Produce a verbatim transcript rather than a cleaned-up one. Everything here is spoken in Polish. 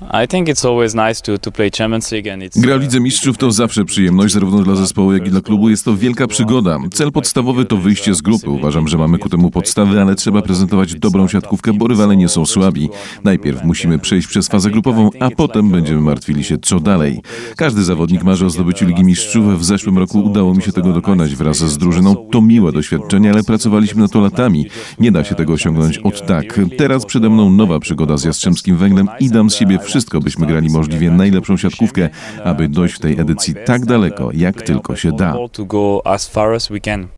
Gra w Lidze Mistrzów to zawsze przyjemność, zarówno dla zespołu, jak i dla klubu. Jest to wielka przygoda. Cel podstawowy to wyjście z grupy. Uważam, że mamy ku temu podstawy, ale trzeba prezentować dobrą siatkówkę, bo rywale nie są słabi. Najpierw musimy przejść przez fazę grupową, a potem będziemy martwili się, co dalej. Każdy zawodnik marzy o zdobyciu Ligi Mistrzów. W zeszłym roku udało mi się tego dokonać wraz z drużyną. To miłe doświadczenie, ale pracowaliśmy na to latami. Nie da się tego osiągnąć od tak. Teraz przede mną nowa przygoda z Jastrzębskim Węglem i dam z siebie wszystko, byśmy grali możliwie najlepszą siatkówkę, aby dojść w tej edycji tak daleko, jak tylko się da.